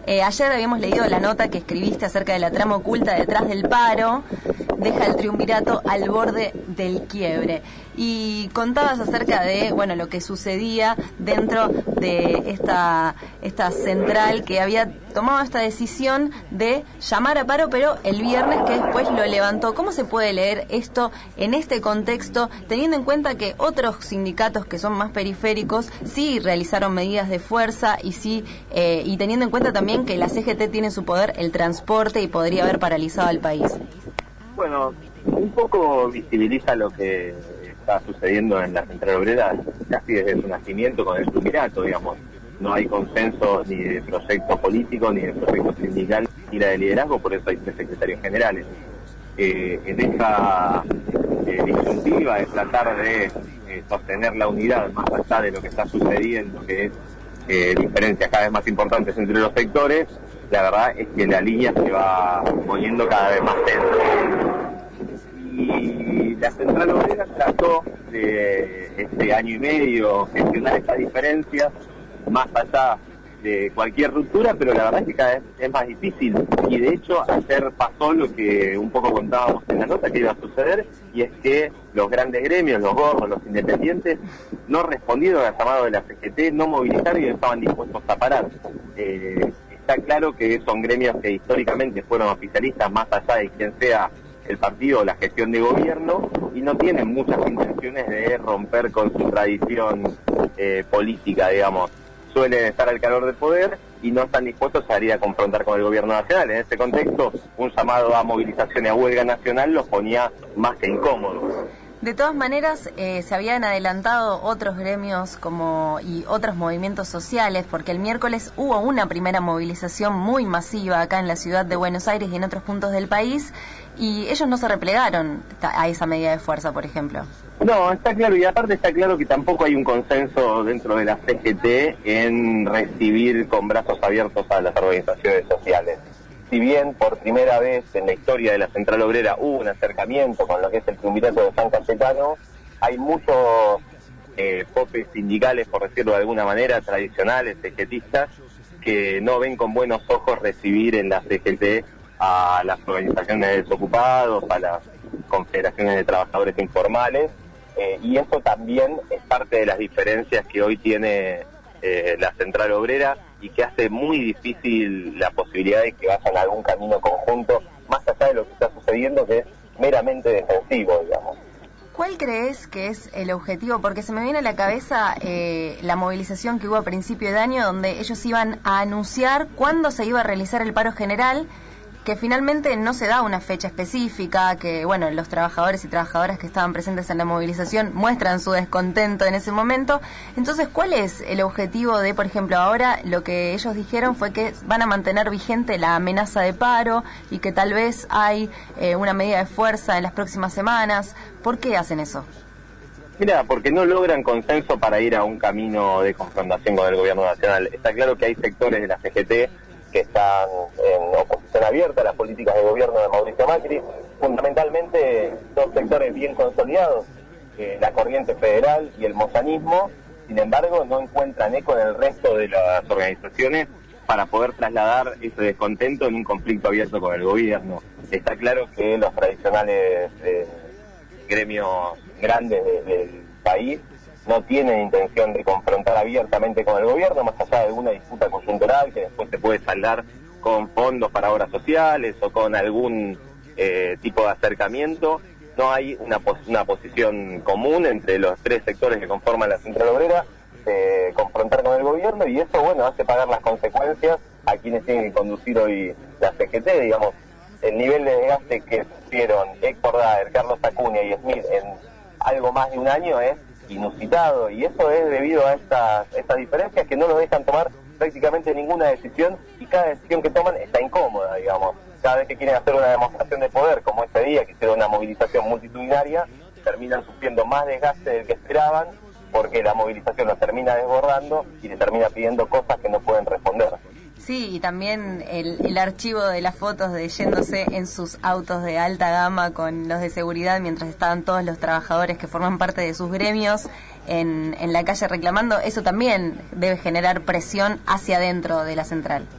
Ayer habíamos leído la nota que escribiste acerca de la trama oculta detrás del paro, deja el triunvirato al borde del quiebre. Y contabas acerca de, bueno, lo que sucedía dentro de esta central que había tomado esta decisión de llamar a paro, pero el viernes, que después lo levantó. ¿Cómo se puede leer esto en este contexto, teniendo en cuenta que otros sindicatos que son más periféricos sí realizaron medidas de fuerza y teniendo en cuenta también que la CGT tiene en su poder el transporte y podría haber paralizado al país? Bueno, un poco visibiliza lo que está sucediendo en la Central Obrera casi desde su nacimiento con el triunvirato, digamos. No hay consenso ni de proyecto político, ni de proyecto sindical, ni de liderazgo, por eso hay 3 secretarios generales. En esta disyuntiva de tratar de sostener la unidad más allá de lo que está sucediendo, que es diferencias cada vez más importantes entre los sectores, la verdad es que la línea se va poniendo cada vez más tensa. Y la Central Obrera trató de este año y medio gestionar estas diferencias más allá de cualquier ruptura, pero la verdad es que cada vez es más difícil. Y de hecho ayer pasó lo que un poco contábamos en la nota que iba a suceder, y es que los grandes gremios, los gordos, los independientes, no respondieron al llamado de la CGT, no movilizaron y no estaban dispuestos a parar. Está claro que son gremios que históricamente fueron oficialistas más allá de quien sea el partido o la gestión de gobierno, y no tienen muchas intenciones de romper con su tradición política, digamos. Suelen estar al calor del poder y no están dispuestos a ir a confrontar con el gobierno nacional. En este contexto, un llamado a movilización y a huelga nacional los ponía más que incómodos. De todas maneras, se habían adelantado otros gremios y otros movimientos sociales, porque el miércoles hubo una primera movilización muy masiva acá en la ciudad de Buenos Aires y en otros puntos del país, y ellos no se replegaron a esa medida de fuerza, por ejemplo. No, está claro, y aparte está claro que tampoco hay un consenso dentro de la CGT en recibir con brazos abiertos a las organizaciones sociales. Si bien por primera vez en la historia de la Central Obrera hubo un acercamiento con lo que es el triunvirato de San Cayetano, hay muchos popes sindicales, por decirlo de alguna manera, tradicionales, CGTistas, que no ven con buenos ojos recibir en la CGT a las organizaciones de desocupados, a las confederaciones de trabajadores informales, y eso también es parte de las diferencias que hoy tiene la Central Obrera, y que hace muy difícil la posibilidad de que vayan a algún camino conjunto, más allá de lo que está sucediendo, que es meramente defensivo, digamos. ¿Cuál crees que es el objetivo? Porque se me viene a la cabeza la movilización que hubo a principio de año, donde ellos iban a anunciar cuándo se iba a realizar el paro general, que finalmente no se da una fecha específica, que bueno, los trabajadores y trabajadoras que estaban presentes en la movilización muestran su descontento en ese momento. Entonces, ¿cuál es el objetivo de, por ejemplo, ahora lo que ellos dijeron fue que van a mantener vigente la amenaza de paro y que tal vez hay una medida de fuerza en las próximas semanas? ¿Por qué hacen eso? Mira, porque no logran consenso para ir a un camino de confrontación con el gobierno nacional. Está claro que hay sectores de la CGT que están en oposición abierta a las políticas de gobierno de Mauricio Macri, fundamentalmente 2 sectores bien consolidados, la corriente federal y el moyanismo. Sin embargo, no encuentran eco en el resto de las organizaciones para poder trasladar ese descontento en un conflicto abierto con el gobierno. Está claro que los tradicionales gremios grandes del país no tienen intención de confrontar abiertamente con el gobierno, más allá de alguna disputa coyuntural que después se puede saldar con fondos para obras sociales o con algún tipo de acercamiento. No hay una posición común entre los 3 sectores que conforman la Central Obrera de confrontar con el gobierno, y eso, bueno, hace pagar las consecuencias a quienes tienen que conducir hoy la CGT, digamos. El nivel de desgaste que sufrieron Héctor Daer, Carlos Acuña y Smith en algo más de un año es inusitado, y eso es debido a estas diferencias que no lo dejan tomar prácticamente ninguna decisión, y cada decisión que toman está incómoda, digamos. Cada vez que quieren hacer una demostración de poder, como ese día que hicieron una movilización multitudinaria, terminan sufriendo más desgaste del que esperaban, porque la movilización los termina desbordando y les termina pidiendo cosas que no pueden responder. Sí, y también el archivo de las fotos de yéndose en sus autos de alta gama con los de seguridad mientras estaban todos los trabajadores que forman parte de sus gremios en la calle reclamando, eso también debe generar presión hacia adentro de la central.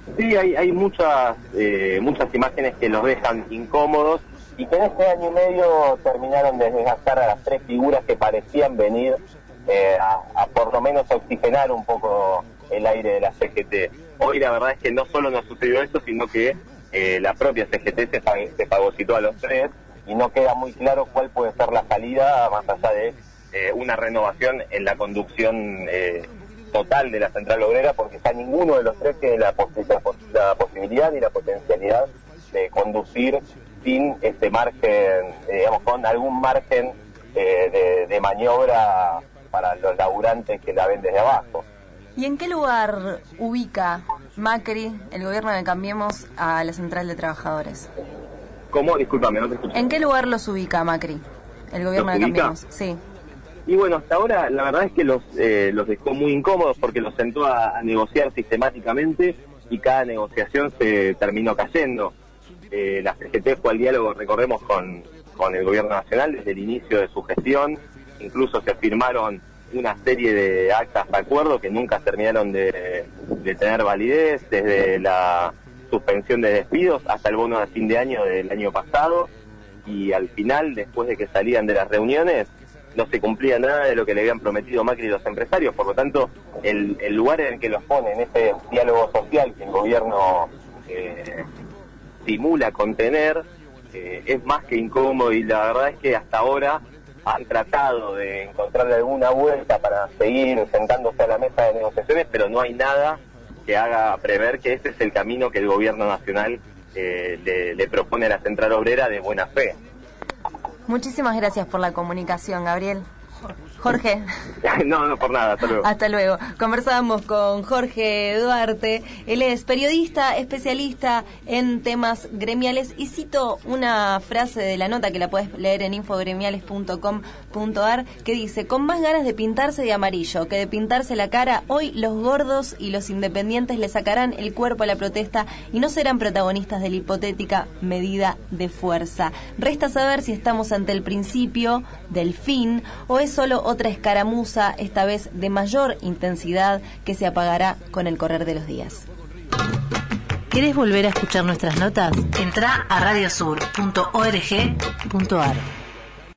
Sí, hay muchas imágenes que los dejan incómodos y que en este año y medio terminaron de desgastar a las tres figuras que parecían venir a por lo menos oxigenar un poco el aire de la CGT. Hoy la verdad es que no solo nos sucedió esto, sino que la propia CGT se fagocitó a los tres y no queda muy claro cuál puede ser la salida más allá de una renovación en la conducción total de la Central Obrera, porque ya ninguno de los tres tiene la posibilidad ni la potencialidad de conducir sin este margen, digamos, con algún margen de maniobra para los laburantes que la ven desde abajo. ¿Y en qué lugar ubica Macri, el gobierno de Cambiemos, a la Central de Trabajadores? ¿Cómo? Discúlpame, no te escuché. ¿En qué lugar los ubica Macri, el gobierno de Cambiemos? Sí. Y bueno, hasta ahora la verdad es que los dejó muy incómodos porque los sentó a negociar sistemáticamente y cada negociación se terminó cayendo. La CGT fue al diálogo, recordemos, con el gobierno nacional desde el inicio de su gestión. Incluso se firmaron una serie de actas de acuerdo que nunca terminaron de tener validez, desde la suspensión de despidos hasta el bono de fin de año del año pasado, y al final, después de que salían de las reuniones, no se cumplía nada de lo que le habían prometido Macri y los empresarios. Por lo tanto, el lugar en el que los pone, en ese diálogo social que el gobierno simula contener, es más que incómodo, y la verdad es que hasta ahora han tratado de encontrarle alguna vuelta para seguir sentándose a la mesa de negociaciones, pero no hay nada que haga prever que ese es el camino que el gobierno nacional le propone a la Central Obrera de buena fe. Muchísimas gracias por la comunicación, Gabriel. Jorge. No, por nada, hasta luego. Hasta luego. Conversábamos con Jorge Duarte. Él es periodista, especialista en temas gremiales, y cito una frase de la nota que la puedes leer en infogremiales.com.ar que dice: con más ganas de pintarse de amarillo que de pintarse la cara, hoy los gordos y los independientes le sacarán el cuerpo a la protesta y no serán protagonistas de la hipotética medida de fuerza. Resta saber si estamos ante el principio del fin o es solo otra escaramuza, esta vez de mayor intensidad, que se apagará con el correr de los días. ¿Querés volver a escuchar nuestras notas? Entrá a radiosur.org.ar.